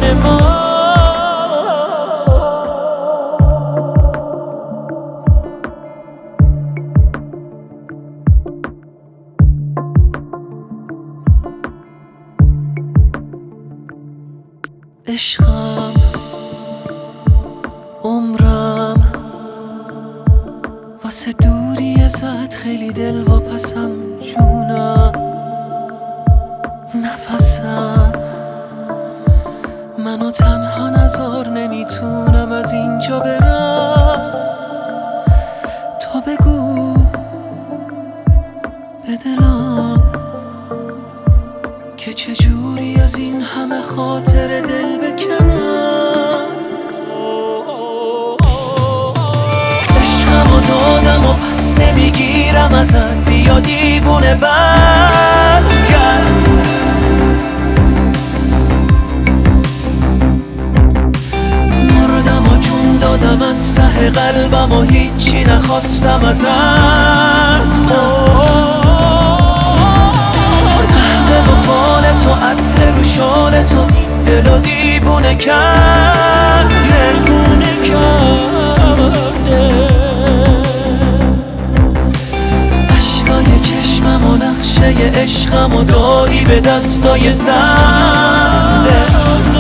ما. عشقم، عمرم، واسه دوری ازت خیلی دلواپسم. جونم، نفسم، منو تنها نذار، نمیتونم از اینجا برم. تو بگو به دلم که چجوری از این همه خاطر دل بکنم. عشقمو دادم و پس نمیگیرم ازت، بیا دیوونه برگرد. مردم و جون دادم از ته قلبم و هیچی نخواستم ازت. قهوه و فال تو، عطر رو شال تو، این دلو دیوونه کرد، دیوونه کرده. اشکای چشمم و نقشه عشقم و دادی به دستای سنده.